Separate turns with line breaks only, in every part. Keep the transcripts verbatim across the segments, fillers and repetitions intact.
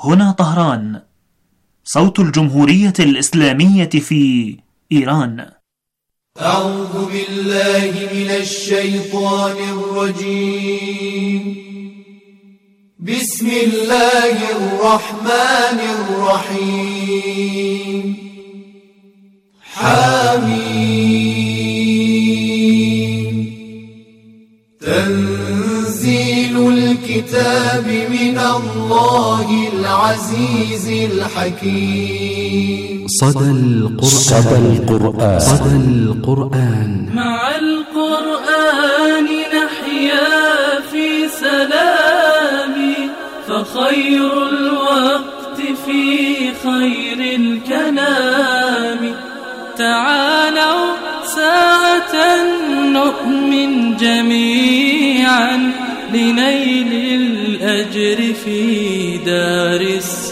هنا طهران، صوت الجمهورية الإسلامية في إيران.
أعوذ بالله من الشيطان الرجيم. بسم الله الرحمن الرحيم. حميم. تنزيل الكتاب من الله العزيز الحكيم.
صدى القرآن. صدى القرآن. صدى القرآن.
مع القرآن نحيا في سلام، فخير الوقت في خير الكلام. تعالوا ساعة نؤمن جميعا لنيل الأجر في دار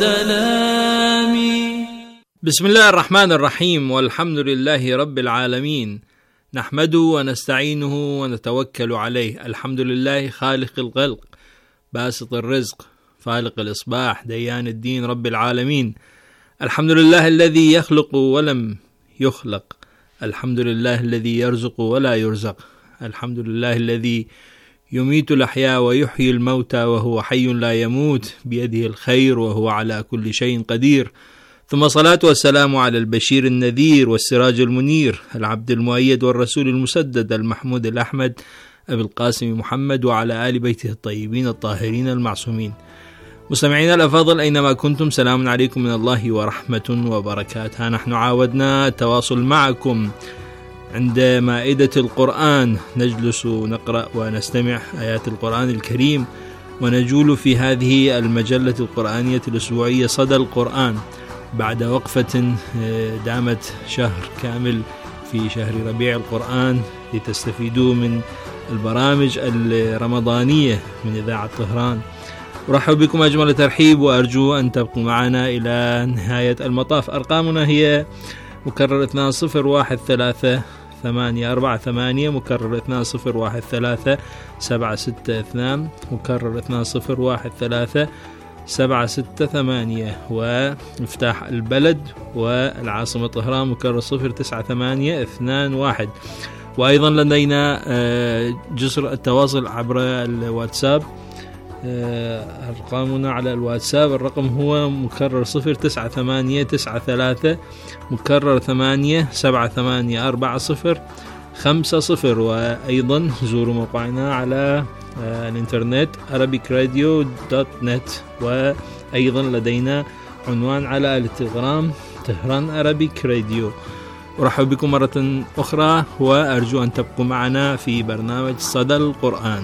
السلام.
بسم الله الرحمن الرحيم، والحمد لله رب العالمين، نحمده ونستعينه ونتوكل عليه. الحمد لله خالق الخلق باسط الرزق فالق الإصباح ديان الدين رب العالمين. الحمد لله الذي يخلق ولم يخلق. الحمد لله الذي يرزق ولا يرزق. الحمد لله الذي يميت الأحياء ويحيي الموتى وهو حي لا يموت، بيده الخير وهو على كل شيء قدير. ثم صلاة والسلام على البشير النذير والسراج المنير، العبد المؤيد والرسول المسدد، المحمود الأحمد أبي القاسم محمد، وعلى آل بيته الطيبين الطاهرين المعصومين. مستمعينا الأفاضل أينما كنتم، سلام عليكم من الله ورحمة وبركاته. نحن عاودنا التواصل معكم عند مائدة القرآن، نجلس نقرأ ونستمع آيات القرآن الكريم، ونجول في هذه المجلة القرآنية الأسبوعية صدى القرآن بعد وقفة دامت شهر كامل في شهر ربيع القرآن، لتستفيدوا من البرامج الرمضانية من إذاعة طهران. أرحب بكم أجمل ترحيب، وأرجو أن تبقوا معنا إلى نهاية المطاف. أرقامنا هي مكرر اثنان صفر واحد ثلاثة ثمانية أربعة ثمانية، مكرر اثنان صفر واحد ثلاثة سبعة ستة اثنان، مكرر اثنان صفر واحد ثلاثة سبعة ستة ثمانية، ومفتاح البلد والعاصمة طهران مكرر صفر تسعة ثمانية اثنان واحد. وأيضا لدينا جسر التواصل عبر الواتساب. أرقامنا على الواتساب الرقم هو مكرر صفر تسعة ثمانية تسعة ثلاثة، مكرر ثمانية سبعة ثمانية أربعة صفر خمسة صفر. وأيضا زوروا موقعنا على الانترنت arabic radio دوت نت، وأيضا لدينا عنوان على التليجرام طهران arabic radio. أرحب بكم مرة أخرى، وأرجو أن تبقوا معنا في برنامج صدى القرآن.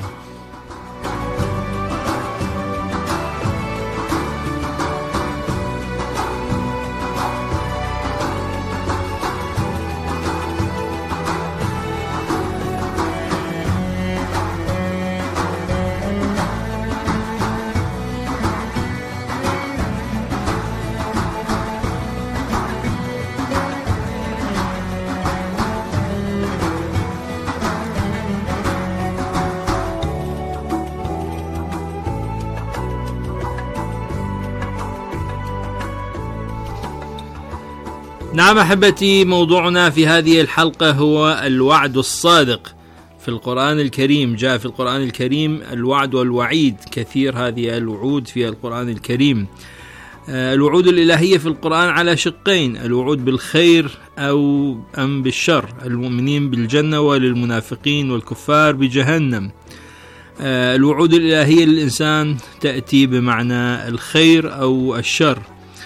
نعم أحبتي، موضوعنا في هذه الحلقة هو الوعد الصادق في القرآن الكريم. جاء في القرآن الكريم الوعد والوعيد، كثير هذه الوعود في القرآن الكريم. الوعود الإلهية في القرآن على شقين: الوعود بالخير أو أم بالشر، المؤمنين بالجنة وللمنافقين والكفار بجهنم. الوعود الإلهية للإنسان تأتي بمعنى الخير أو الشر،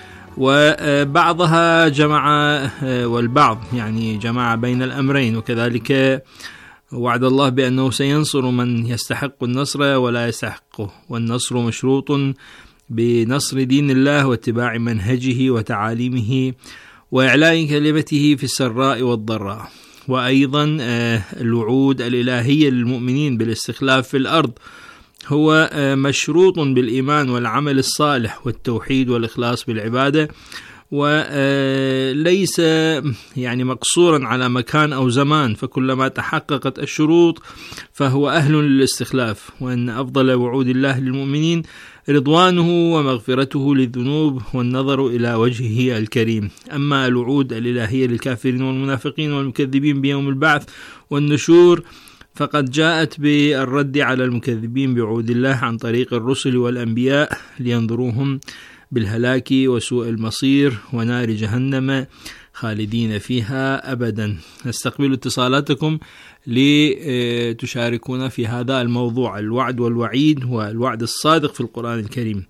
وبعضها جمع والبعض يعني جمع بين الأمرين. وكذلك وعد الله بأنه سينصر من يستحق النصر ولا يستحقه، والنصر مشروط بنصر دين الله واتباع منهجه وتعاليمه وإعلاء كلمته في السراء والضراء. وأيضا الوعود الإلهية للمؤمنين بالاستخلاف في الأرض هو مشروط بالإيمان والعمل الصالح والتوحيد والإخلاص بالعبادة، وليس يعني مقصورا على مكان أو زمان، فكلما تحققت الشروط فهو أهل للاستخلاف. وأن أفضل وعود الله للمؤمنين رضوانه ومغفرته للذنوب والنظر إلى وجهه الكريم. أما الوعود الإلهية للكافرين والمنافقين والمكذبين بيوم البعث والنشور فقد جاءت بالرد على المكذبين بعود الله عن طريق الرسل والأنبياء لينظروهم بالهلاك وسوء المصير ونار جهنم خالدين فيها أبدا. نستقبل اتصالاتكم لتشاركونا في هذا الموضوع، الوعد والوعيد والوعد الصادق في القرآن الكريم.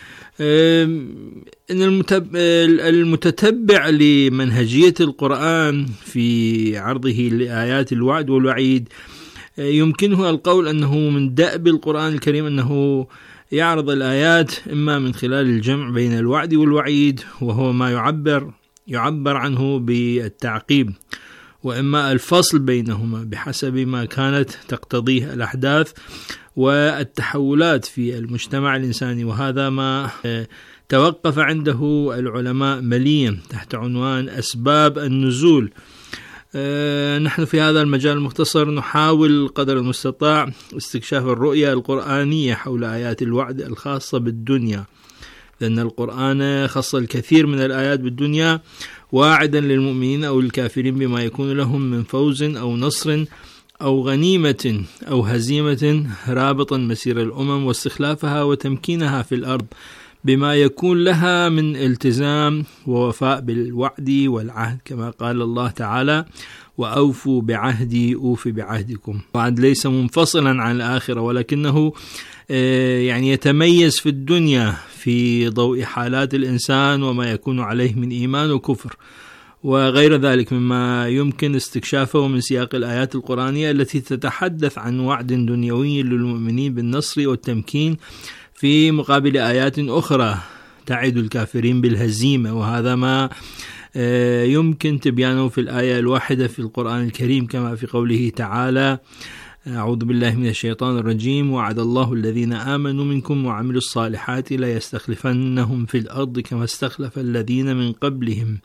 إن المتتبع لمنهجية القرآن في عرضه لآيات الوعد والوعيد يمكنه القول أنه من دأب القرآن الكريم أنه يعرض الآيات إما من خلال الجمع بين الوعد والوعيد وهو ما يعبر يعبر عنه بالتعقيب، وإما الفصل بينهما بحسب ما كانت تقتضيه الأحداث والتحولات في المجتمع الإنساني، وهذا ما توقف عنده العلماء مليا تحت عنوان أسباب النزول. نحن في هذا المجال المختصر نحاول قدر المستطاع استكشاف الرؤية القرآنية حول آيات الوعد الخاصة بالدنيا، لأن القرآن خص الكثير من الآيات بالدنيا واعدا للمؤمنين أو الكافرين بما يكون لهم من فوز أو نصر أو غنيمة أو هزيمة، رابطا مسير الأمم واستخلافها وتمكينها في الأرض بما يكون لها من التزام ووفاء بالوعد والعهد، كما قال الله تعالى: وأوفوا بعهدي أوف بعهدكم. وعد ليس منفصلا عن الآخرة، ولكنه يعني يتميز في الدنيا في ضوء حالات الإنسان وما يكون عليه من إيمان وكفر وغير ذلك مما يمكن استكشافه من سياق الآيات القرآنية التي تتحدث عن وعد دنيوي للمؤمنين بالنصر والتمكين في مقابل آيات أخرى تعد الكافرين بالهزيمة، وهذا ما يمكن تبيانه في الآية الواحدة في القرآن الكريم كما في قوله تعالى: أعوذ بالله من الشيطان الرجيم: وعد الله الذين آمنوا منكم وعملوا الصالحات ليستخلفنهم في الأرض كما استخلف الذين من قبلهم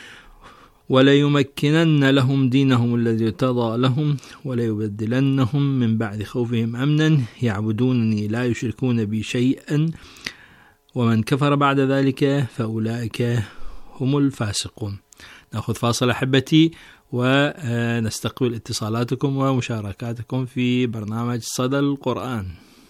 وليمكنن لهم دينهم الذي ارتضى لهم وليبدلنهم من بعد خوفهم أمنا يعبدونني لا يشركون بي شيئا ومن كفر بعد ذلك فأولئك هم الفاسقون. نأخذ فاصل أحبتي ونستقبل اتصالاتكم ومشاركاتكم في برنامج صدى القرآن.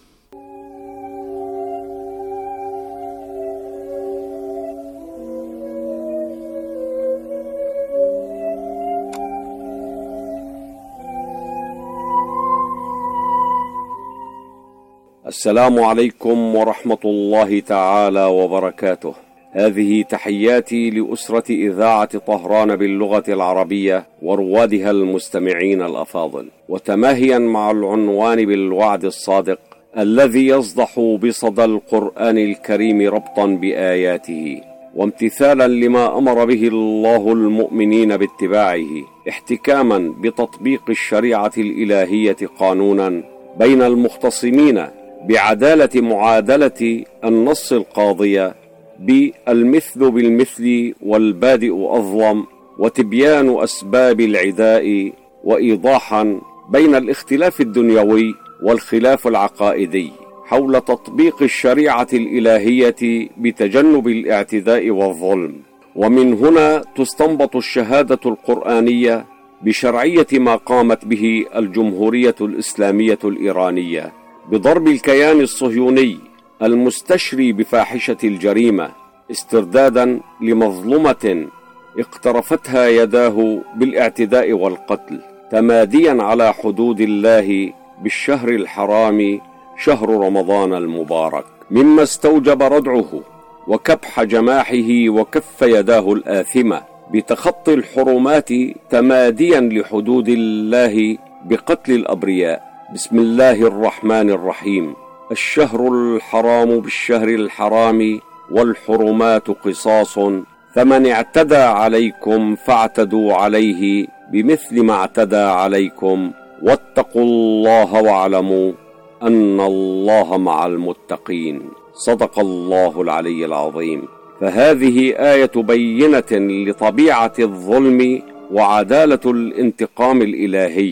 السلام عليكم ورحمة الله تعالى وبركاته. هذه تحياتي لأسرة إذاعة طهران باللغة العربية وروادها المستمعين الأفاضل، وتماهيا مع العنوان بالوعد الصادق الذي يصدح بصدى القرآن الكريم ربطا بآياته، وامتثالا لما أمر به الله المؤمنين باتباعه، احتكاما بتطبيق الشريعة الإلهية قانونا بين المختصمين بعدالة معادلة النص القاضية بالمثل بالمثل والبادئ أظلم، وتبيان أسباب العداء وإيضاحا بين الاختلاف الدنيوي والخلاف العقائدي حول تطبيق الشريعة الإلهية بتجنب الاعتداء والظلم. ومن هنا تستنبط الشهادة القرآنية بشرعية ما قامت به الجمهورية الإسلامية الإيرانية بضرب الكيان الصهيوني المستشري بفاحشة الجريمة استردادا لمظلمة اقترفتها يداه بالاعتداء والقتل، تماديا على حدود الله بالشهر الحرام شهر رمضان المبارك، مما استوجب ردعه وكبح جماحه وكف يداه الآثمة بتخطي الحرمات تماديا لحدود الله بقتل الأبرياء. بسم الله الرحمن الرحيم: الشهر الحرام بالشهر الحرام والحرمات قصاص فمن اعتدى عليكم فاعتدوا عليه بمثل ما اعتدى عليكم واتقوا الله واعلموا أن الله مع المتقين. صدق الله العلي العظيم. فهذه آية بينة لطبيعة الظلم وعدالة الانتقام الإلهي،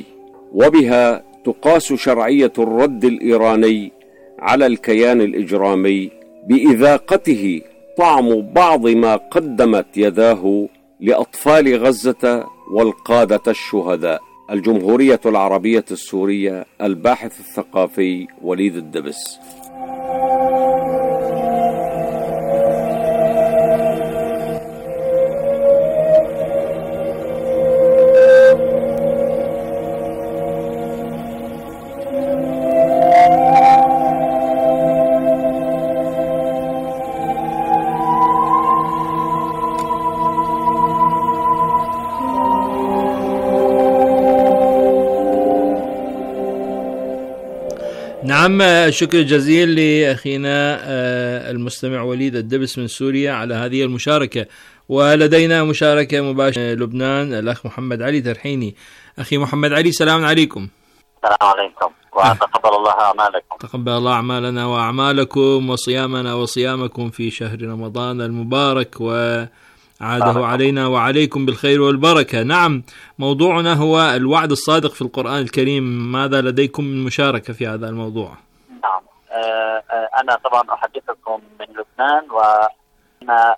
وبها تقاس شرعية الرد الإيراني على الكيان الإجرامي بإذاقته طعم بعض ما قدمت يداه لأطفال غزة والقادة الشهداء. الجمهورية العربية السورية، الباحث الثقافي وليد الدبس.
نعم، شكر جزيل لأخينا المستمع وليد الدبس من سوريا على هذه المشاركة. ولدينا مشاركة مباشرة من لبنان، الأخ محمد علي ترحيني. أخي محمد علي، سلام عليكم.
السلام عليكم وتقبل الله أعمالكم.
تقبل الله أعمالنا وأعمالكم وصيامنا وصيامكم في شهر رمضان المبارك، وعاده علينا وعليكم بالخير والبركة. نعم، موضوعنا هو الوعد الصادق في القرآن الكريم. ماذا لديكم من مشاركة في هذا الموضوع؟
نعم، أنا طبعا أحدثكم من لبنان، وأنا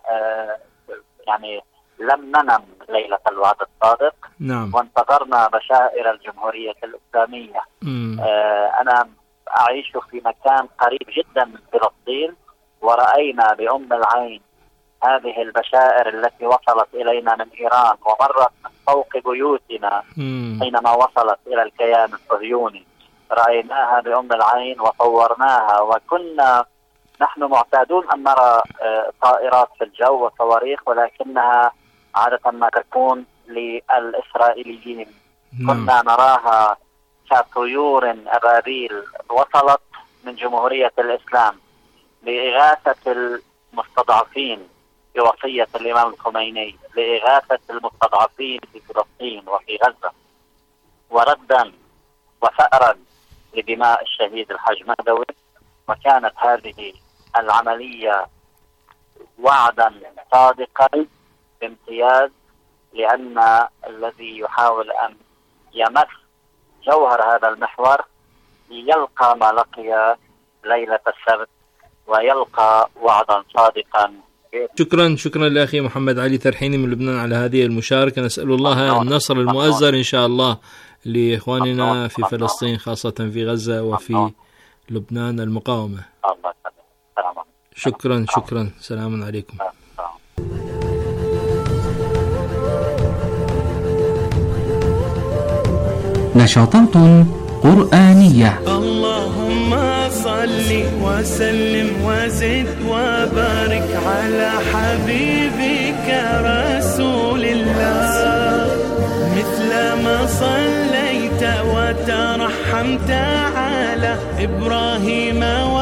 يعني لم ننم ليلة الوعد الصادق.
نعم.
وانتظرنا بشائر الجمهورية الإسلامية.
مم.
أنا أعيش في مكان قريب جدا من فلسطين، ورأينا بأم العين هذه البشائر التي وصلت إلينا من إيران، ومرت من فوق بيوتنا
مم.
حينما وصلت إلى الكيان الصهيوني. رأيناها بأم العين وصورناها، وكنا نحن معتادون أن نرى طائرات في الجو وصواريخ، ولكنها عادة ما تكون للإسرائيليين.
نعم.
كنا نراها كطيور أبابيل وصلت من جمهورية الإسلام لإغاثة المستضعفين بوصية الإمام الخميني، لإغاثة المستضعفين في فلسطين وفي غزة، وردا وثأرا لدماء الشهيد الحاج مهدوي. وكانت هذه العملية وعدا صادقا بامتياز، لأن الذي يحاول أن يمس جوهر هذا المحور يلقى ما لقي ليلة السبت، ويلقى وعدا صادقا.
شكرا شكرا لأخي محمد علي ترحيني من لبنان على هذه المشاركة. نسأل الله النصر المؤزر إن شاء الله لإخواننا في فلسطين، خاصة في غزة وفي لبنان المقاومة. شكرا شكرا سلام عليكم.
نشاطات قرآنية.
اللهم صل وسلم وزد وبارك على حبيبك رسول الله، مثل ما صليت وترحمت على إبراهيم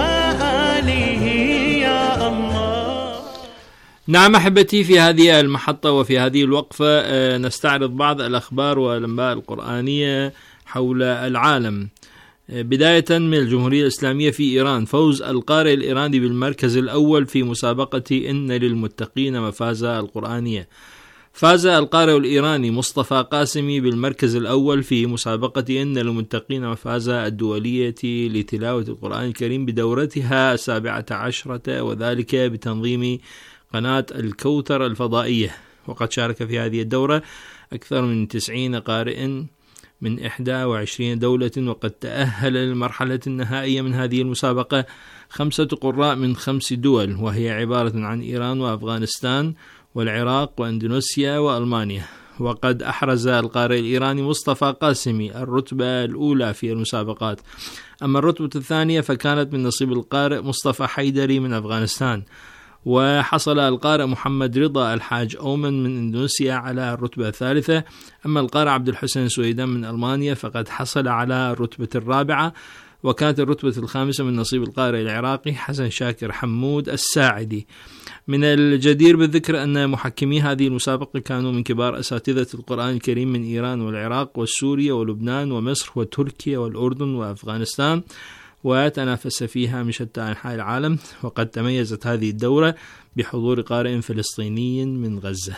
وآله يا الله.
نعم أحبتي، في هذه المحطة وفي هذه الوقفة نستعرض بعض الأخبار والأنباء القرآنية حول العالم. بداية من الجمهورية الإسلامية في إيران، فوز القارئ الإيراني بالمركز الأول في مسابقة إن للمتقين مفازة القرآنية. فاز القارئ الإيراني مصطفى قاسمي بالمركز الأول في مسابقة إن للمتقين مفازة الدولية لتلاوة القرآن الكريم بدورتها السابعة عشرة، وذلك بتنظيم قناة الكوثر الفضائية. وقد شارك في هذه الدورة أكثر من تسعين قارئ من إحدى وعشرين دولة، وقد تأهل للمرحلة النهائية من هذه المسابقة خمسة قراء من خمس دول، وهي عبارة عن إيران وأفغانستان والعراق وإندونيسيا وألمانيا. وقد أحرز القارئ الإيراني مصطفى قاسمي الرتبة الأولى في المسابقات. أما الرتبة الثانية فكانت من نصيب القارئ مصطفى حيدري من أفغانستان. وحصل القارئ محمد رضا الحاج أومن من إندونيسيا على الرتبة الثالثة. أما القارئ عبد الحسين سويدان من ألمانيا فقد حصل على الرتبة الرابعة. وكانت الرتبة الخامسة من نصيب القارئ العراقي حسن شاكر حمود الساعدي. من الجدير بالذكر أن محكمي هذه المسابقة كانوا من كبار أساتذة القرآن الكريم من إيران والعراق وسوريا ولبنان ومصر وتركيا والأردن وأفغانستان، وتنافس فيها من شتى أنحاء العالم. وقد تميزت هذه الدورة بحضور قارئ فلسطيني من غزة.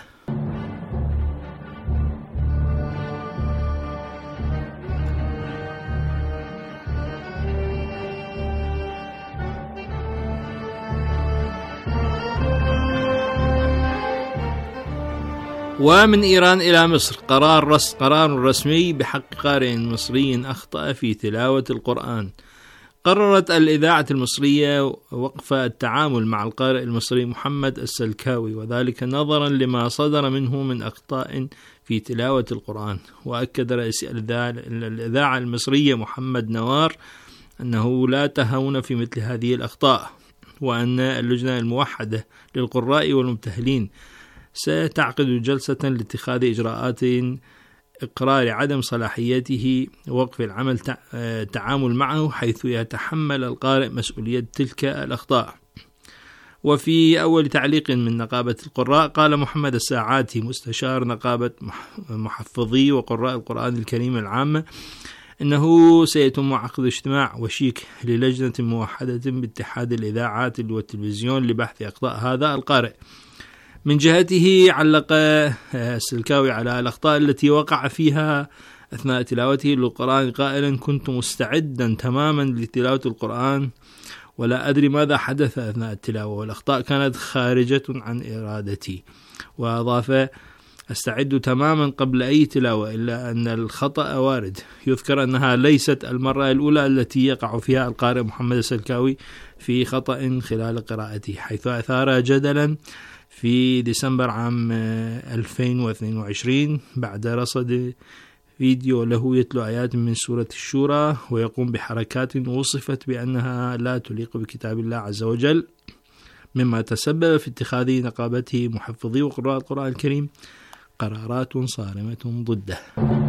ومن إيران إلى مصر قرار رس قرار رسمي بحق قارئ مصري أخطأ في تلاوة القرآن. قررت الإذاعة المصرية وقف التعامل مع القارئ المصري محمد السلكاوي، وذلك نظرا لما صدر منه من أخطاء في تلاوة القرآن. وأكد رئيس الإذاعة المصرية محمد نوار أنه لا تهاون في مثل هذه الأخطاء، وأن اللجنة الموحدة للقراء والمبتهلين ستعقد جلسة لاتخاذ إجراءات إقرار عدم صلاحيته ووقف العمل تعامل معه، حيث يتحمل القارئ مسؤولية تلك الأخطاء. وفي أول تعليق من نقابة القراء قال محمد الساعاتي مستشار نقابة محفظي وقراء القرآن الكريم العامة إنه سيتم عقد اجتماع وشيك للجنة موحدة باتحاد الإذاعات والتلفزيون لبحث أخطاء هذا القارئ. من جهته علق السلكاوي على الأخطاء التي وقع فيها أثناء تلاوته للقرآن قائلا: كنت مستعدا تماما لتلاوة القرآن ولا أدري ماذا حدث أثناء التلاوة، والأخطاء كانت خارجة عن إرادتي. وأضاف: أستعد تماما قبل أي تلاوة، إلا أن الخطأ وارد. يذكر أنها ليست المرة الأولى التي يقع فيها القارئ محمد السلكاوي في خطأ خلال قراءته، حيث أثار جدلا في ديسمبر عام ألفين واثنين وعشرين بعد رصد فيديو له يتلو آيات من سورة الشورى ويقوم بحركات وصفت بأنها لا تليق بكتاب الله عز وجل، مما تسبب في اتخاذ نقابته محفظي وقراء القرآن الكريم قرارات صارمة ضده.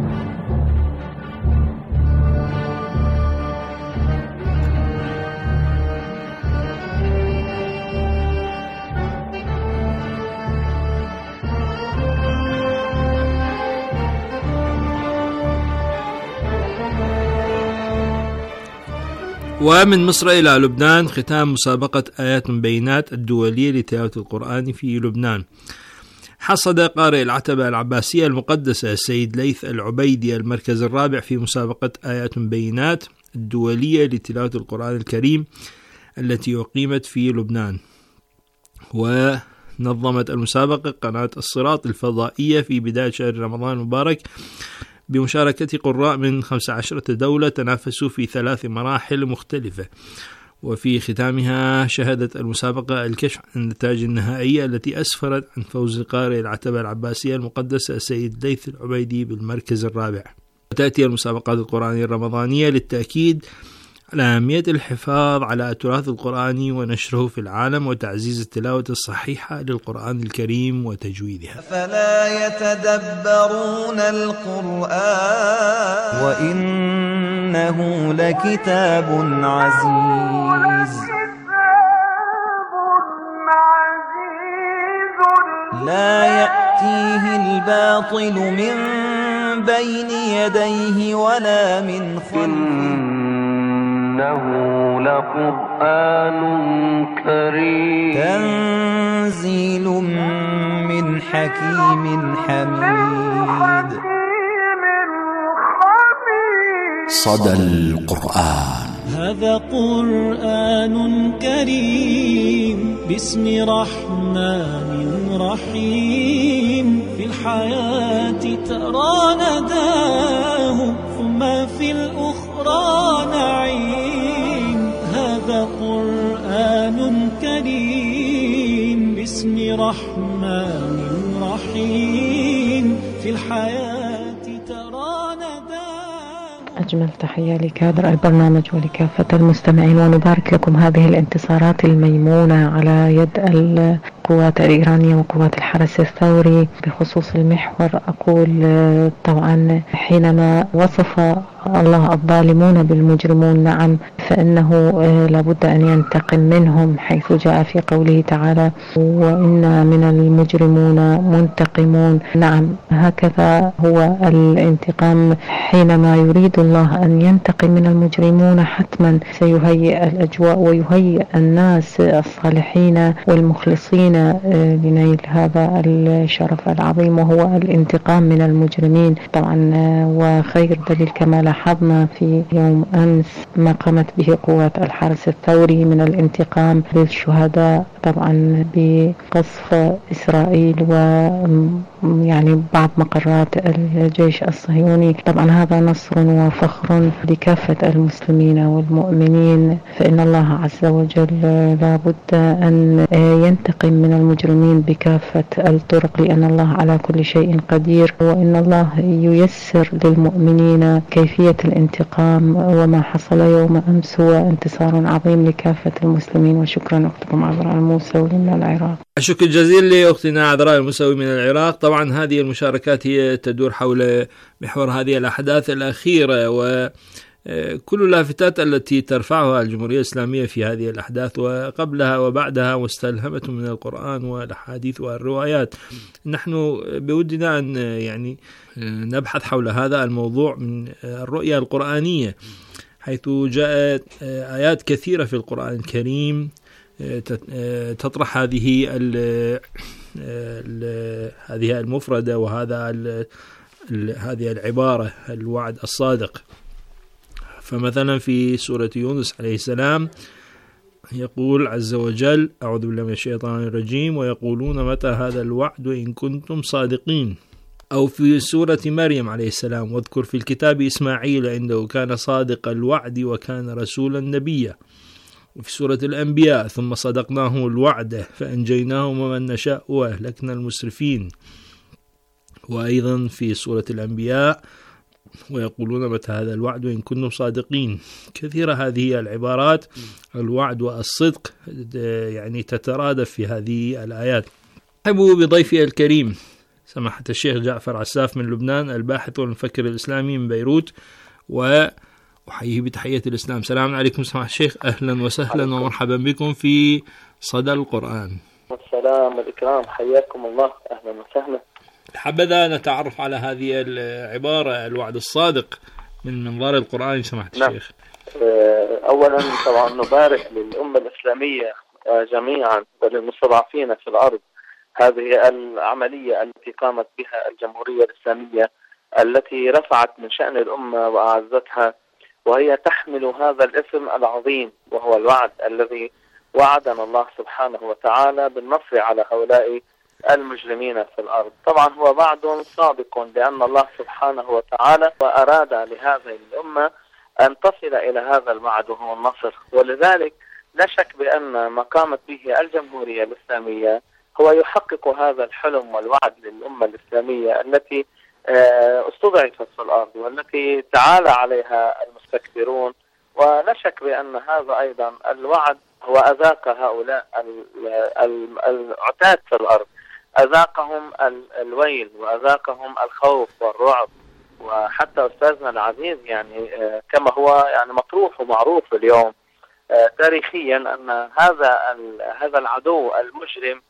ومن مصر إلى لبنان ختام مسابقة آيات بينات الدولية لتلاوة القرآن في لبنان. حصد قارئ العتبة العباسية المقدسة السيد ليث العبيدي المركز الرابع في مسابقة آيات بينات الدولية لتلاوة القرآن الكريم التي أقيمت في لبنان. ونظمت المسابقة قناة الصراط الفضائية في بداية شهر رمضان المبارك بمشاركة قراء من خمس عشرة دولة تنافسوا في ثلاث مراحل مختلفة. وفي ختامها شهدت المسابقة الكشف عن النتائج النهائية التي أسفرت عن فوز قارئ العتبة العباسية المقدسة السيد ليث العبيدي بالمركز الرابع. وتأتي المسابقات القرآنية الرمضانية للتأكيد على أهمية الحفاظ على التراث القرآني ونشره في العالم وتعزيز التلاوة الصحيحة للقرآن الكريم وتجويدها.
فلا يتدبرون القرآن وإنه لكتاب عزيز لا يأتيه الباطل من بين يديه ولا من خلفه إنه لقرآن كريم تنزيل من حكيم حميد.
صدى القرآن.
هذا قرآن كريم باسم رحمن رحيم، في الحياة ترى نداه ثم في الأخرى نعيم. هذا قرآن كريم باسم رحمن رحيم، في الحياة ترى نداه.
أجمل تحية لكادر البرنامج ولكافة المستمعين، ونبارك لكم هذه الانتصارات الميمونة على يد القوات الإيرانية وقوات الحرس الثوري. بخصوص المحور أقول طبعا حينما وصف الله الظالمون بالمجرمون، نعم فإنه لابد أن ينتقم منهم، حيث جاء في قوله تعالى وإن من المجرمون منتقمون. نعم هكذا هو الانتقام، حينما يريد الله أن ينتقم من المجرمون حتما سيهيئ الأجواء ويهيئ الناس الصالحين والمخلصين لنيل هذا الشرف العظيم وهو الانتقام من المجرمين. طبعا وخير دليل كما لاحظنا في يوم أمس ما قامت به قوات الحرس الثوري من الانتقام للشهداء طبعا بقصف إسرائيل ويعني بعض مقرات الجيش الصهيوني. طبعا هذا نصر وفخر لكافة المسلمين والمؤمنين، فإن الله عز وجل لابد أن ينتقم من المجرمين بكافة الطرق، لأن الله على كل شيء قدير، وإن الله ييسر للمؤمنين كيفية الانتقام. وما حصل يوم أمس هو انتصار عظيم لكافة المسلمين. وشكرا أختكم عذراء الموسوي من العراق.
الشكر الجزيل لأختنا عذراء الموسوي من العراق. طبعا هذه المشاركات هي تدور حول محور هذه الأحداث الأخيرة وكل اللافتات التي ترفعها الجمهورية الإسلامية في هذه الأحداث وقبلها وبعدها مستلهمة من القرآن والأحاديث والروايات. نحن بودنا أن يعني نبحث حول هذا الموضوع من الرؤية القرآنية، حيث جاءت آيات كثيرة في القرآن الكريم تطرح هذه هذه المفردة وهذا هذه العبارة الوعد الصادق. فمثلا في سورة يونس عليه السلام يقول عز وجل: أعوذ بالله من الشيطان الرجيم: ويقولون متى هذا الوعد إن كنتم صادقين. أو في سورة مريم عليه السلام: واذكر في الكتاب إسماعيل إنه كان صادق الوعد وكان رسولا نبيا. وفي سورة الأنبياء: ثم صدقناهم الوعد فأنجيناهم ومن نشاء وأهلكنا المسرفين. وأيضا في سورة الأنبياء: ويقولون متى هذا الوعد إن كنتم صادقين. كثيرة هذه العبارات الوعد والصدق يعني تترادف في هذه الآيات. أحب بضيفي الكريم سماحة الشيخ جعفر عساف من لبنان، الباحث والمفكر الإسلامي من بيروت، وأحييه بتحية الإسلام. سلام عليكم سماحة الشيخ، أهلا وسهلا ومرحبا بكم في صدى القرآن.
السلام والإكرام، حياكم الله، أهلا وسهلا.
حبذا نتعرف على هذه العبارة الوعد الصادق من منظار القرآن سماحة
نعم.
الشيخ.
أولا طبعا نبارك للأمة الإسلامية جميعا وللمستضعفين في الأرض هذه العملية التي قامت بها الجمهورية الإسلامية، التي رفعت من شأن الأمة وأعزتها، وهي تحمل هذا الاسم العظيم وهو الوعد الذي وعدنا الله سبحانه وتعالى بالنصر على هؤلاء المجرمين في الأرض. طبعا هو وعد صادق، لأن الله سبحانه وتعالى وأراد لهذه الأمة أن تصل إلى هذا الوعد وهو النصر. ولذلك لا شك بأن ما قامت به الجمهورية الإسلامية هو يحقق هذا الحلم والوعد للأمة الإسلامية التي استضعفت في الأرض والتي تعالى عليها المستكبرون. ولا شك بأن هذا أيضا الوعد هو أذاق هؤلاء العتاد في الأرض، أذاقهم الويل وأذاقهم الخوف والرعب. وحتى أستاذنا العزيز يعني كما هو يعني مطروح ومعروف اليوم تاريخيا أن هذا هذا العدو المجرم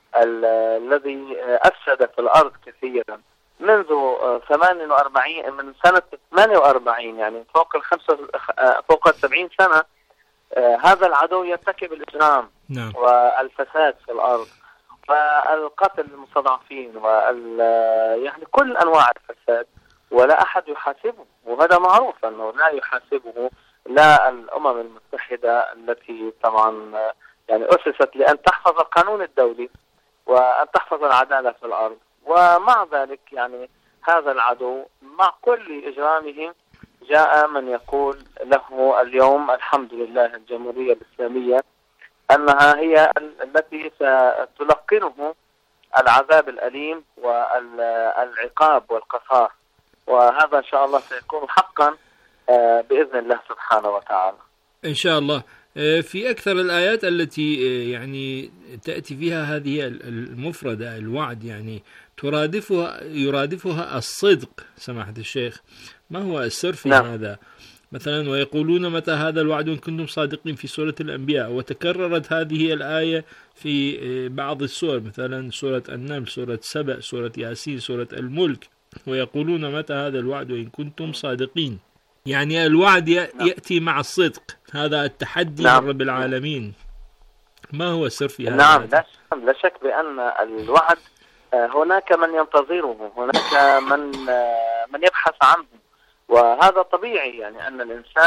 الذي أفسد في الأرض كثيرا منذ ثمانية وأربعين من سنة ثمانية وأربعين، يعني فوق الخمسة فوق السبعين سنة، هذا العدو يرتكب الإجرام
نعم.
والفساد في الأرض والقتل المستضعفين وال يعني كل أنواع الفساد، ولا أحد يحاسبه. وهذا معروف أنه لا يحاسبه لا الأمم المتحدة التي طبعا يعني أسست لأن تحفظ القانون الدولي وأن تحفظ العدالة في الأرض. ومع ذلك يعني هذا العدو مع كل إجرامه جاء من يقول له اليوم الحمد لله الجمهورية الإسلامية أنها هي التي ستلقنه العذاب الأليم والعقاب والقصاص، وهذا إن شاء الله سيكون حقا بإذن الله سبحانه وتعالى
إن شاء الله. في أكثر الآيات التي يعني تأتي فيها هذه المفردة الوعد يعني ترادفها يرادفها الصدق سماحة الشيخ، ما هو السر في نعم. هذا؟ مثلا ويقولون متى هذا الوعد إن كنتم صادقين في سورة الأنبياء، وتكررت هذه الآية في بعض السور مثلا سورة النمل، سورة سبأ، سورة ياسين، سورة الملك. ويقولون متى هذا الوعد إن كنتم صادقين، يعني الوعد يأتي مع الصدق، هذا التحدي
نعم.
من رب العالمين. ما هو السر في هذا؟
نعم لا, لا شك بأن الوعد هناك من ينتظره، هناك من من يبحث عنه، وهذا طبيعي. يعني أن الإنسان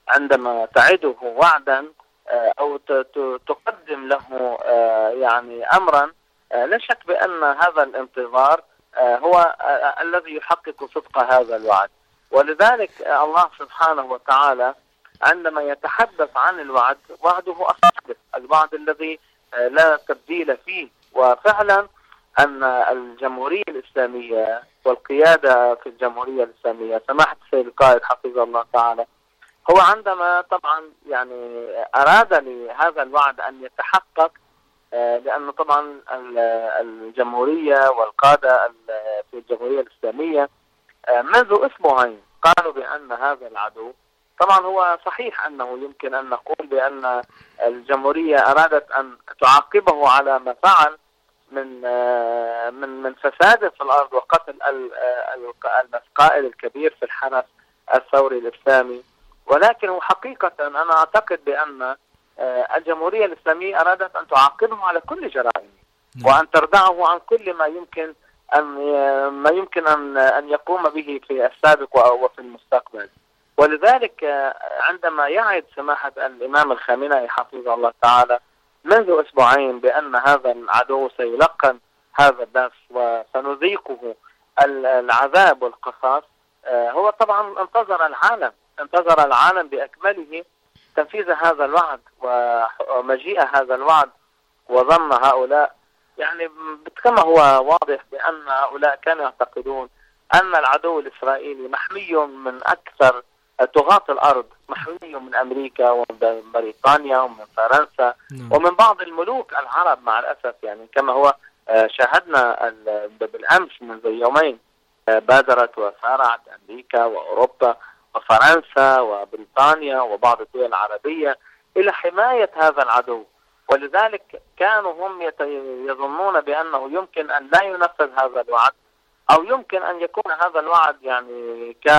عندما تعده وعدا أو تقدم له يعني أمرا، لا شك بأن هذا الانتظار هو الذي يحقق صدق هذا الوعد. ولذلك الله سبحانه وتعالى عندما يتحدث عن الوعد، وعده الصادق، الوعد الذي لا تبديل فيه. وفعلا أن الجمهورية الإسلامية والقيادة في الجمهورية الإسلامية، سماحة السيد القائد حفظه الله تعالى، هو عندما طبعا يعني أراد لهذا الوعد أن يتحقق، لأنه طبعا الجمهورية والقادة في الجمهورية الإسلامية منذ أسبوعين قالوا بأن هذا العدو، طبعا هو صحيح أنه يمكن أن نقول بأن الجمهورية أرادت أن تعاقبه على ما فعل من من من فساد في الأرض وقتل القائد الكبير في الحرس الثوري الإسلامي، ولكن حقيقة أنا أعتقد بأن الجمهورية الإسلامية أرادت أن تعاقبه على كل جرائمه وأن تردعه عن كل ما يمكن أن ما يمكن أن أن يقوم به في السابق وفي المستقبل. ولذلك عندما يعد سماحة الإمام الخامنئي حفظه الله تعالى منذ أسبوعين بأن هذا العدو سيلقن هذا الدرس وسنذيقه العذاب والقصاص، هو طبعا انتظر العالم انتظر العالم بأكمله تنفيذ هذا الوعد ومجيء هذا الوعد. وظن هؤلاء يعني كما هو واضح بأن هؤلاء كانوا يعتقدون أن العدو الإسرائيلي محمي من أكثر طغاة الأرض، محمي من أمريكا ومن بريطانيا ومن فرنسا ومن بعض الملوك العرب مع الأسف، يعني كما هو شاهدنا بالأمس منذ يومين بادرت وسارعت أمريكا وأوروبا وفرنسا وبريطانيا وبعض الدول العربية إلى حماية هذا العدو. ولذلك كانوا هم يظنون بأنه يمكن أن لا ينفذ هذا الوعد، أو يمكن أن يكون هذا الوعد يعني ك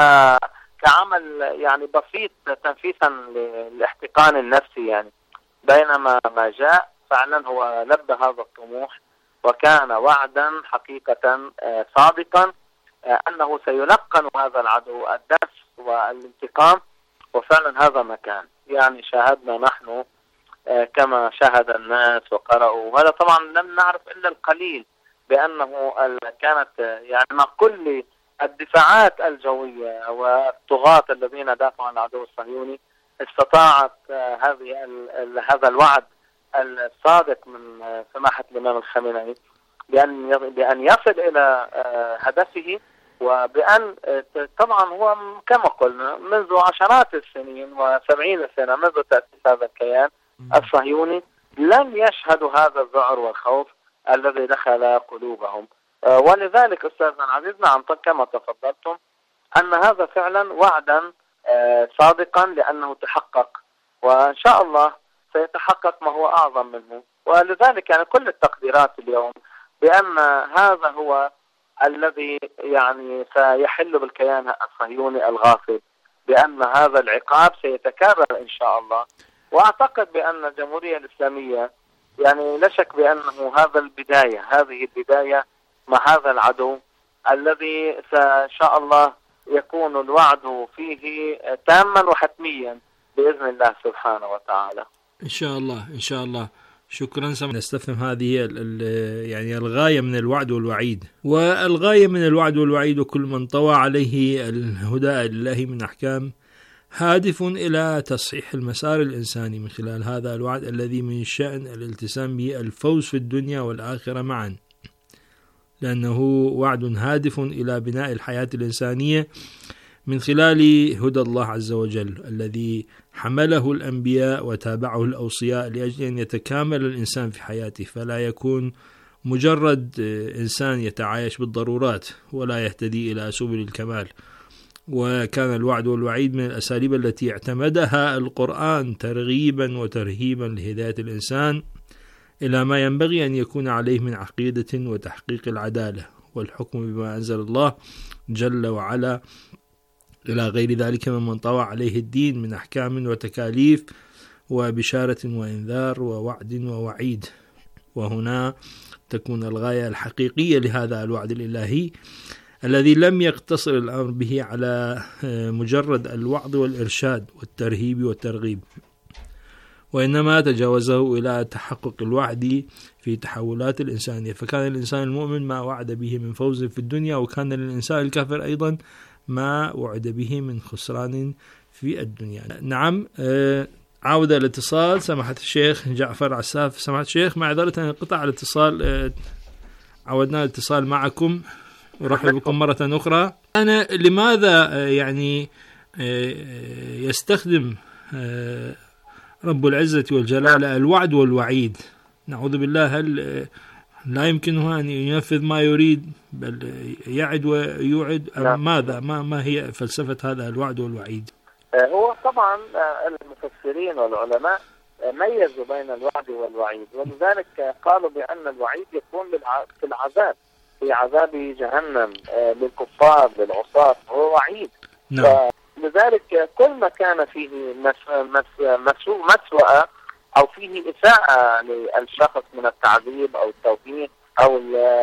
كعمل يعني بسيط تنفيذا للاحتقان النفسي يعني. بينما ما جاء فعلا هو لبى هذا الطموح وكان وعدا حقيقة صادقا أنه سيلقن هذا العدو الدرس والانتقام، وفعلا هذا ما كان. يعني شاهدنا نحن كما شاهد الناس وقرأوا، وهذا طبعا لم نعرف إلا القليل بأنه كانت يعني مع كل الدفاعات الجوية والطغاة الذين دافعوا عن العدو الصهيوني استطاعت هذه هذا الوعد الصادق من سماحة الإمام الخامنئي بأن بأن يصل إلى هدفه، وبأن طبعا هو كما قلنا منذ عشرات السنين وسبعين سنة منذ تأسيس هذا الكيان الصهيوني لم يشهدوا هذا الذعر والخوف الذي دخل قلوبهم. ولذلك أستاذنا العزيز نعم كما تفضلتم أن هذا فعلا وعدا صادقا لأنه تحقق، وإن شاء الله سيتحقق ما هو أعظم منه. ولذلك يعني كل التقديرات اليوم بأن هذا هو الذي يعني سيحل بالكيان الصهيوني الغاصب، بأن هذا العقاب سيتكرر إن شاء الله. وأعتقد بأن الجمهورية الإسلامية يعني لا شك بأنه هذا البداية هذه البداية مع هذا العدو الذي إن شاء الله يكون الوعد فيه تاما وحتميا بإذن الله سبحانه وتعالى.
إن شاء الله إن شاء الله. شكرا. نستفهم هذه يعني الغاية من الوعد والوعيد، والغاية من الوعد والوعيد وكل من طوى عليه الهدى لله من أحكام هادف إلى تصحيح المسار الإنساني من خلال هذا الوعد الذي من الشأن الالتزام به الفوز في الدنيا والآخرة معا، لأنه وعد هادف إلى بناء الحياة الإنسانية من خلال هدى الله عز وجل الذي حمله الأنبياء وتابعه الأوصياء لأجل أن يتكامل الإنسان في حياته، فلا يكون مجرد إنسان يتعايش بالضرورات ولا يهتدي إلى سبل الكمال. وكان الوعد والوعيد من الأساليب التي اعتمدها القرآن ترغيبا وترهيبا لهداية الإنسان إلى ما ينبغي أن يكون عليه من عقيدة وتحقيق العدالة والحكم بما أنزل الله جل وعلا إلى غير ذلك ممن طوى عليه الدين من أحكام وتكاليف وبشارة وإنذار ووعد ووعيد. وهنا تكون الغاية الحقيقية لهذا الوعد الإلهي الذي لم يقتصر الأمر به على مجرد الوعظ والإرشاد والترهيب والترغيب، وإنما تجاوزه إلى تحقق الوعد في تحولات الإنسانية، فكان الإنسان المؤمن ما وعد به من فوز في الدنيا، وكان للإنسان الكافر أيضا ما وعد به من خسران في الدنيا. نعم، عودة الاتصال سماحة الشيخ جعفر عساف. سماحة الشيخ معذرة أن انقطع الاتصال، عودنا الاتصال معكم، أرحب بكم مرة أخرى. أنا لماذا يعني يستخدم رب العزة والجلالة الوعد والوعيد؟ نعوذ بالله، هل لا يمكنه أن ينفذ ما يريد بل يعد ويوعد؟ ماذا ما ما هي فلسفة هذا الوعد والوعيد؟
هو طبعا المفسرين والعلماء ميزوا بين الوعد والوعيد، ولذلك قالوا بأن الوعيد يكون في العذاب، في عذاب جهنم للكفار للعصاة، هو وعيد.
نعم.
لذلك كل ما كان فيه مسوءة أو فيه إساءة للشخص من التعذيب أو التوبيخ أو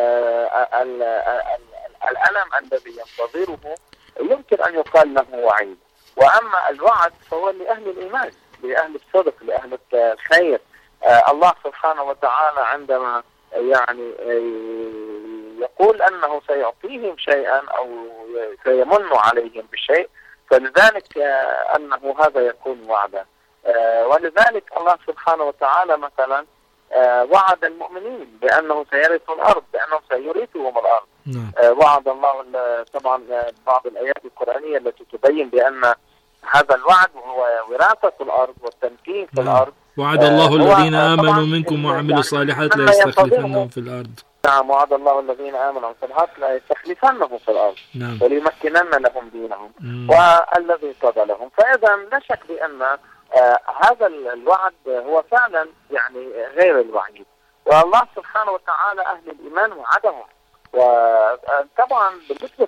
الألم الذي ينتظره يمكن أن يقال له وعيد. وأما الوعد فهو لأهل الإيمان، لأهل الصدق، لأهل الخير. الله سبحانه وتعالى عندما يعني يقول أنه سيعطيهم شيئا أو سيمن عليهم بشيء، فلذلك أنه هذا يكون وعدا. ولذلك الله سبحانه وتعالى مثلا وعد المؤمنين بأنه سيرث الأرض، بأنه سيورثهم الأرض. وعد الله طبعا بعض الآيات القرآنية التي تبين بأن هذا الوعد هو وراثة الأرض والتمكين في الأرض.
وعد الله الذين آمنوا منكم وعملوا الصالحات لا يستخلفنهم في الأرض.
نعم، وعد الله الذين آمنوا الصالحات لا يستخلفنهم في الأرض.
نعم.
وليمكنن لهم دينهم مم. والذي ارتضى لهم. فإذا لا شك بأن آه هذا الوعد هو فعلا يعني غير الوعيد، والله سبحانه وتعالى أهل الإيمان وعدهم. وطبعا بالنسبة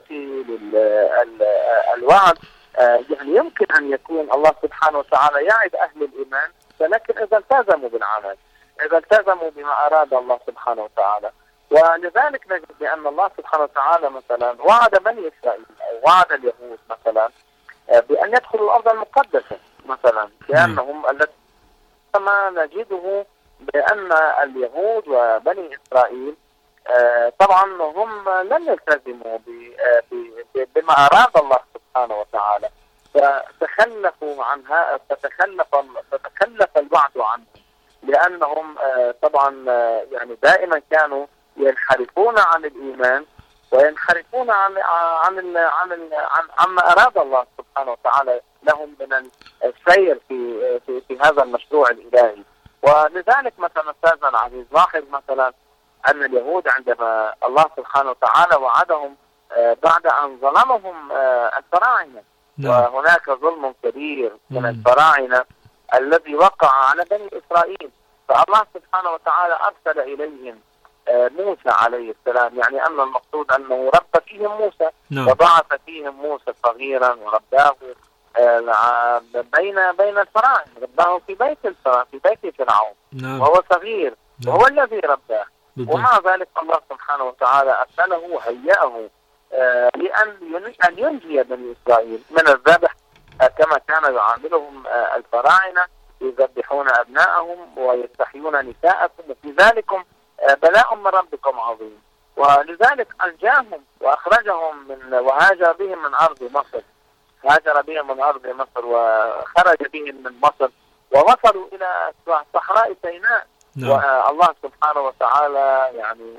للوعد آه يعني يمكن أن يكون الله سبحانه وتعالى يعد أهل الإيمان، ولكن إذا التزموا بالعمل، إذا التزموا بما أراد الله سبحانه وتعالى. ولذلك نجد بأن الله سبحانه وتعالى مثلا وعد بني إسرائيل أو وعد اليهود مثلا بأن يدخلوا الأرض المقدسة مثلا، لأنهم الذي ما نجده بأن اليهود وبني إسرائيل طبعا هم لم يلتزموا بما أراد الله سبحانه وتعالى، فتخلفوا عنها، فتخلف فتخلف الوعد عنهم، لأنهم طبعا يعني دائما كانوا ينحرفون عن الإيمان وينحرفون عن عن عن عن عما أراد الله سبحانه وتعالى لهم من السير في في, في هذا المشروع الإلهي. ولذلك مثلا أستاذنا العزيز لاحظ مثلا أن اليهود عندما الله سبحانه وتعالى وعدهم بعد أن ظلمهم الفراعنة، وهناك ظلم كبير من الفراعنة الذي وقع على بني إسرائيل، فالله سبحانه وتعالى أرسل إليهم موسى عليه السلام، يعني أن المقصود أنه رب فيهم موسى وبعث فيهم موسى صغيرا ورباه بين بين الفراعنة، رباه في بيت في بيت فرعون وهو صغير وهو الذي رباه. ومع ذلك الله سبحانه وتعالى أرسله وهيأه لأن أن ينجي بني إسرائيل من الذبح كما كان يعاملهم الفراعنة، يذبحون أبناءهم ويستحيون نساءكم، وفي ذلكم بلاء من ربكم عظيم. ولذلك أنجاهم وأخرجهم من وهاجر بهم من أرض مصر، هاجر بهم من أرض مصر وخرج بهم من مصر ووصلوا إلى صحراء سيناء. والله سبحانه وتعالى يعني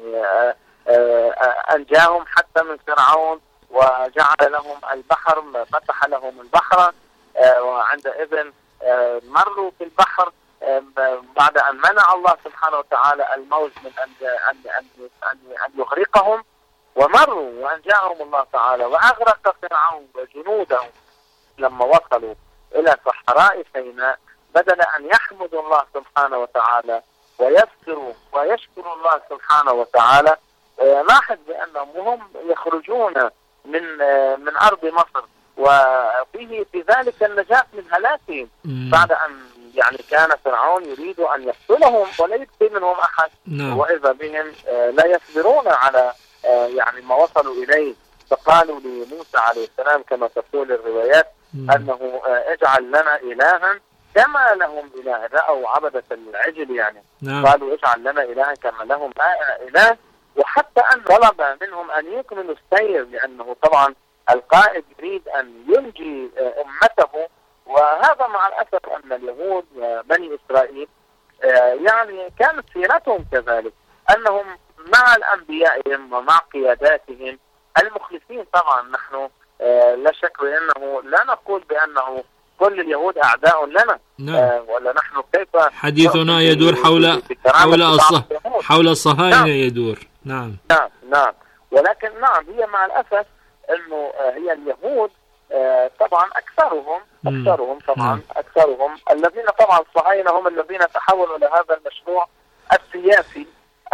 أنجاهم حتى من فرعون وجعل لهم البحر، فتح لهم البحر، وعندئذ مروا في البحر بعد أن منع الله سبحانه وتعالى الموج من أن أن أن أن يغرقهم، ومروا وأنجاهم الله تعالى وأغرق فرعون وجنوده. لما وصلوا إلى صحراء سيناء بدل أن يحمدوا الله سبحانه وتعالى ويذكروا ويشكروا الله سبحانه وتعالى، لاحظ بأنهم هم يخرجون من من أرض مصر وفيه في ذلك النجاة من هلاكهم، بعد أن يعني كان فرعون يريد أن يقتلهم ولا يبقي منهم أحد، وإذا بهم لا يصبرون على يعني ما وصلوا إليه. فقالوا لموسى عليه السلام كما تقول الروايات أنه اجعل لنا إلها كما لهم إله، رأوا عبدة العجل يعني. نعم. قالوا اجعل لنا إلها كما لهم إله، وحتى أن طلب منهم أن يكملوا السير، لأنه طبعا القائد يريد أن ينجي أمته. وهذا مع الأسف أن اليهود وبني إسرائيل يعني كانت سيرتهم كذلك، أنهم مع الأنبيائهم ومع قياداتهم المخلصين. طبعا نحن لا شك بأنه لا نقول بأنه كل اليهود أعداء لنا. نعم. ولا نحن كيف
حديثنا يدور حول حول الصه حول الصهاينة. نعم. يدور. نعم
نعم نعم ولكن نعم هي مع الأسف أنه هي اليهود طبعا أكثرهم أكثرهم طبعا نعم. أكثرهم الذين طبعا الصهاينة هم الذين تحولوا لهذا المشروع السياسي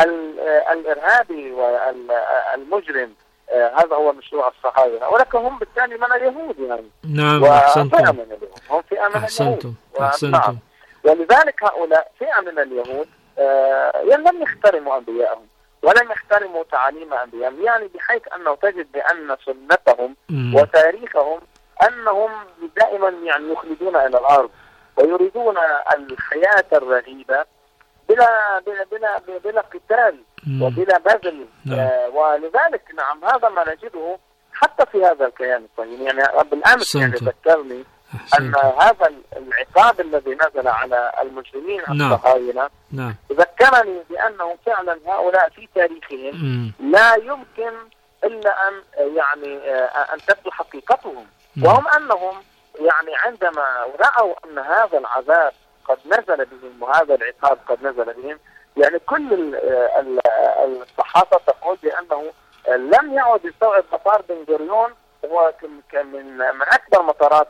الإرهابي والمجرم. هذا هو مشروع الصهاينة، ولكن هم بالتالي من اليهود يعني.
نعم. أحسنتم.
هم فئة من
أحسنتم.
اليهود.
أحسنتم.
ولذلك هؤلاء فئة من اليهود لم يحترموا أنبيائهم ولم يحترموا تعاليم أنبيائهم، يعني بحيث أنه تجد بأن سنتهم م. وتاريخهم أنهم دائما يعني يخلدون إلى الأرض ويريدون الحياة الرغيبة بلا بلا بلا بلا قتال وبلا بذل. نعم. آه ولذلك نعم هذا ما نجده حتى في هذا الكيان الصهيوني. يعني بالأمس يعني ذكرني أن هذا العقاب الذي نزل على المجرمين الصهاينة نعم. ذكرني بأنهم فعلا هؤلاء في تاريخهم م. لا يمكن إلا أن يعني آه أن تبدو حقيقتهم. م. وهم أنهم يعني عندما رأوا أن هذا العذاب قد نزل بهم وهذا العقاب قد نزل بهم، يعني كل الصحافة تقول بأنه لم يعد يستوعب مطار بن غوريون، هو من من أكبر مطارات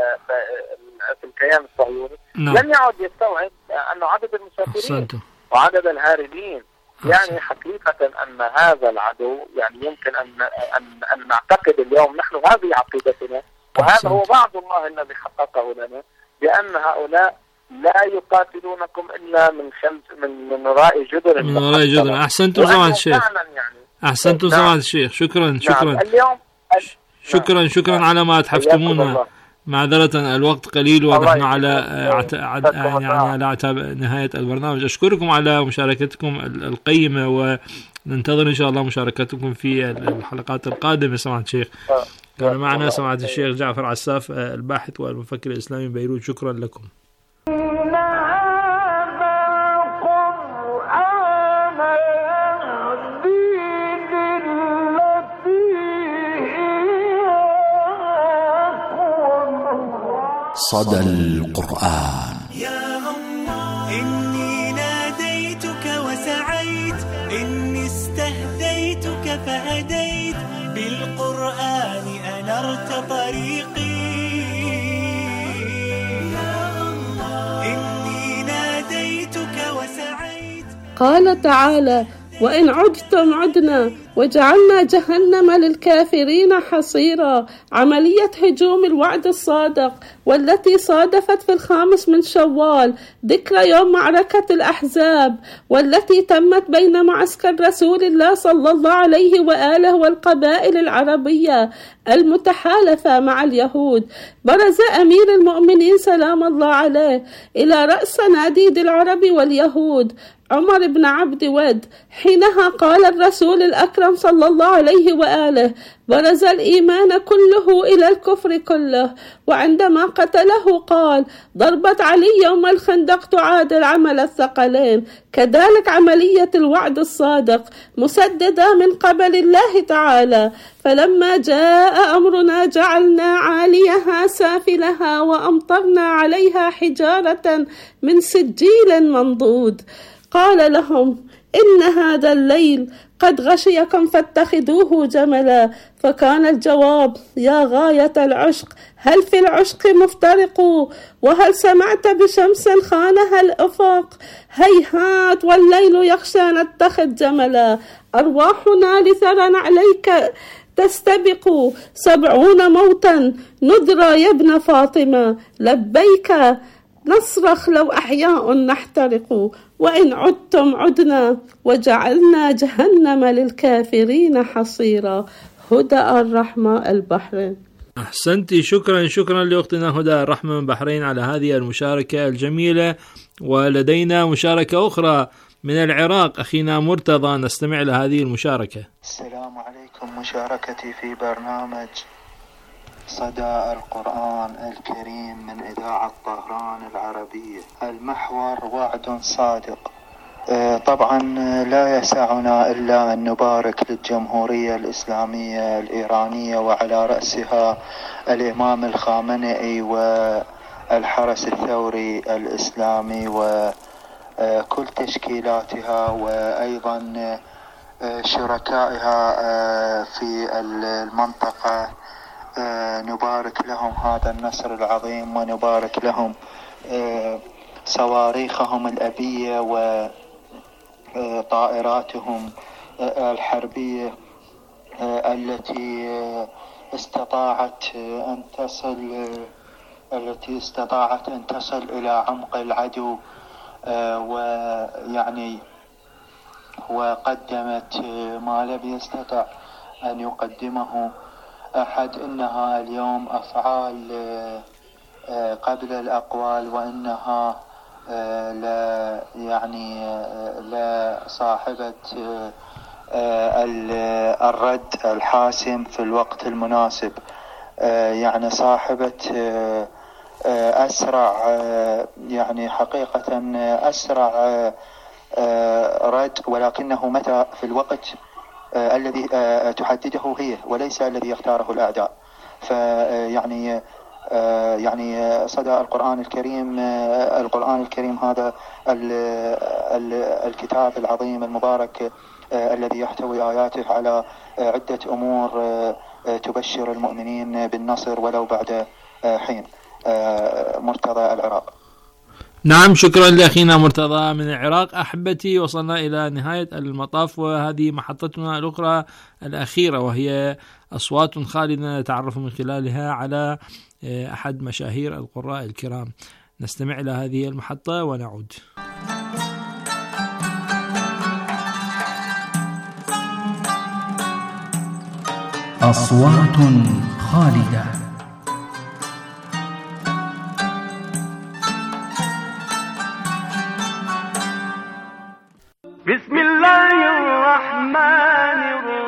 في الكيان الصهيوني. نعم. لم يعد يستوعب أنه عدد المسافرين وعدد الهاربين. يعني حقيقة أن هذا العدو يعني يمكن أن أن أن نعتقد اليوم نحن هذه عقيدتنا، وهذا هو وعد الله الذي حققه لنا، بأن هؤلاء لا يقاتلونكم إلا من خلف من من وراء جدر.
من وراء جدر. أحسنتم سماحة الشيخ. يعني أحسنتم سماحة الشيخ. شكرا شكرا.
نعم. اليوم
شكرا شكرا نعم. على ما تحفتمونا. معذرة الوقت قليل ونحن على عت... يعني على اعتاب نهاية البرنامج. أشكركم على مشاركتكم القيمة، وننتظر إن شاء الله مشاركتكم في الحلقات القادمة. سماحة الشيخ. كان معنا سماحة الشيخ جعفر عساف الباحث والمفكر الإسلامي بيروت. شكرا لكم.
صدى القرآن.
يا الله إني ناديتك وسعيت، إني استهديتك فهديت، بالقرآن أنرت طريقي. يا الله إني ناديتك وسعيت.
قال تعالى: وإن عدتم عدنا وجعلنا جهنم للكافرين حصيرا. عملية هجوم الوعد الصادق والتي صادفت في الخامس من شوال ذكرى يوم معركة الأحزاب، والتي تمت بين معسكر رسول الله صلى الله عليه وآله والقبائل العربية المتحالفة مع اليهود، برز أمير المؤمنين سلام الله عليه إلى رأس صناديد العرب واليهود عمر بن عبد ود. حينها قال الرسول الأكرم صلى الله عليه وآله: برز الإيمان كله إلى الكفر كله. وعندما قتله قال: ضربة علي يوم الخندق تعادل عمل الثقلين. كذلك عملية الوعد الصادق مسددة من قبل الله تعالى. فلما جاء أمرنا جعلنا عاليها سافلها وأمطرنا عليها حجارة من سجيل منضود. قال لهم: إن هذا الليل قد غشيكم فاتخذوه جملا. فكان الجواب: يا غاية العشق، هل في العشق مفترق؟ وهل سمعت بشمس خانها الأفق؟ هيهات والليل يخشى نتخذ جملا. أرواحنا لثرى عليك تستبق، سبعون موتا نذرى يا ابن فاطمة، لبيك نصرخ لو أحياء نحترق. وإن عدتم عدنا وجعلنا جهنم للكافرين حصيرا. هدى الرحمة البحرين.
أحسنتي، شكرا شكرا لأختنا هدى الرحمة من بحرين على هذه المشاركة الجميلة. ولدينا مشاركة أخرى من العراق، أخينا مرتضى، نستمع لهذه المشاركة.
السلام عليكم، مشاركتي في برنامج صدى القرآن الكريم من إذاعة طهران العربية. المحور وعد صادق. طبعا لا يسعنا إلا أن نبارك للجمهورية الإسلامية الإيرانية وعلى رأسها الإمام الخامنئي والحرس الثوري الإسلامي وكل تشكيلاتها وأيضا شركائها في المنطقة. نبارك لهم هذا النصر العظيم ونبارك لهم صواريخهم الأبية وطائراتهم الحربية التي استطاعت أن تصل التي استطاعت أن تصل إلى عمق العدو، ويعني وقدمت ما لم يستطع أن يقدمه أحد. إنها اليوم أفعال قبل الأقوال، وإنها لا يعني لا صاحبة الرد الحاسم في الوقت المناسب، يعني صاحبة أسرع يعني حقيقة أسرع رد، ولكنه متى في الوقت الذي تحدده هي وليس الذي يختاره الأعداء. فيعني يعني صدى القرآن الكريم القرآن الكريم هذا الكتاب العظيم المبارك الذي يحتوي آياته على عدة أمور تبشر المؤمنين بالنصر ولو بعد حين. مرتضى العراق.
نعم، شكرا لأخينا مرتضى من العراق. أحبتي، وصلنا إلى نهاية المطاف، وهذه محطتنا الأخرى الأخيرة، وهي أصوات خالدة نتعرف من خلالها على أحد مشاهير القراء الكرام. نستمع إلى هذه المحطة ونعود.
أصوات خالدة.
بسم الله الرحمن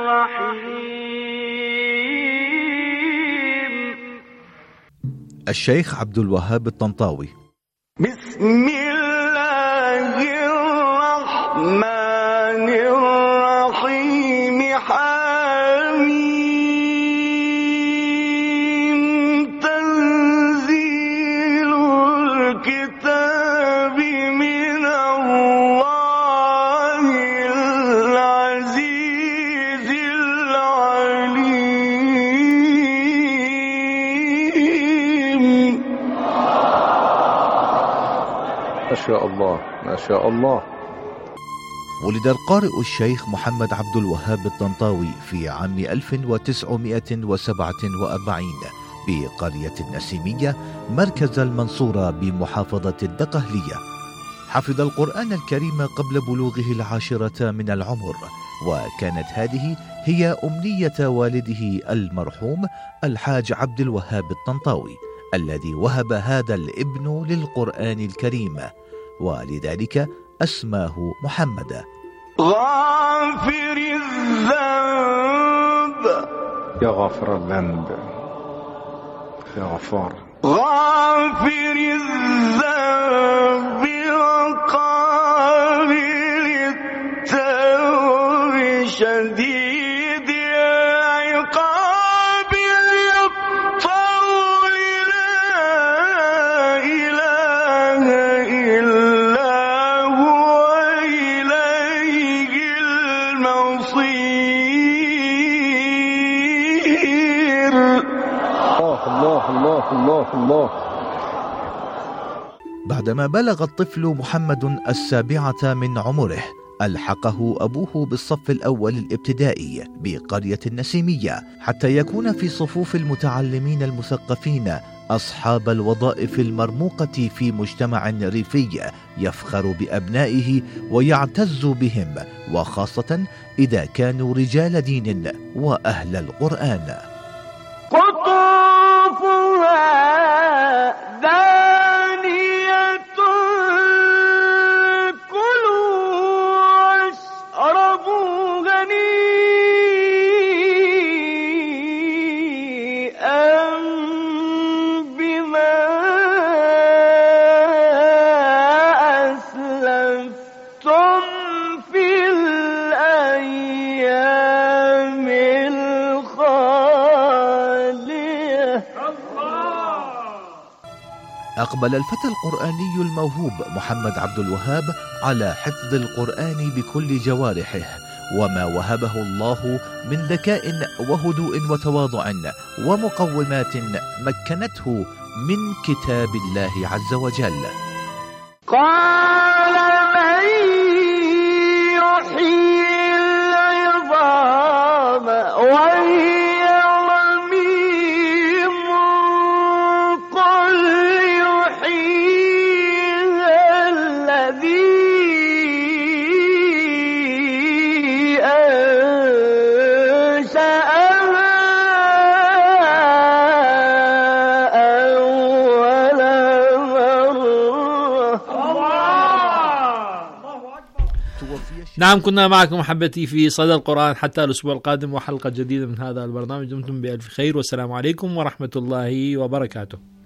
الرحيم.
الشيخ عبد الوهاب الطنطاوي.
بسم الله الرحمن الرحيم. حميم. تنزيل الكتاب من الله العزيز العليم.
ما شاء الله ما شاء الله.
ولد القارئ الشيخ محمد عبد الوهاب الطنطاوي في عام ألف وتسعمائة وسبعة وأربعين بقرية النسيمية مركز المنصورة بمحافظة الدقهلية. حفظ القرآن الكريم قبل بلوغه العاشرة من العمر، وكانت هذه هي أمنية والده المرحوم الحاج عبد الوهاب الطنطاوي الذي وهب هذا الابن للقرآن الكريم، ولذلك أسماه محمدا.
غافر الذنب.
يا غافر الذنب يا غفار.
غافر الذنب وقابل التوب شديد العقاب الطول لا إله إلا هو إليه المصير.
الله الله الله الله.
بعدما بلغ الطفل محمد السابعة من عمره ألحقه أبوه بالصف الأول الابتدائي بقرية النسيمية حتى يكون في صفوف المتعلمين المثقفين أصحاب الوظائف المرموقة في مجتمع ريفي يفخر بأبنائه ويعتز بهم، وخاصة إذا كانوا رجال دين وأهل القرآن.
قطوفها دانية كلوا واشربوا هنيئا بما أسلفتم في الأيام الخالية.
أقبل الفتى القرآني الموهوب محمد عبد الوهاب على حفظ القرآن بكل جوارحه، وما وهبه الله من ذكاء وهدوء وتواضع ومقومات مكنته من كتاب الله عز وجل.
قال من يحيي العظام وهي رميم قل يحييها الذي أنشأها أول مرة.
نعم، كنا معكم محبتي في صدى القرآن حتى الأسبوع القادم وحلقة جديدة من هذا البرنامج. دمتم بألف خير، والسلام عليكم ورحمة الله وبركاته.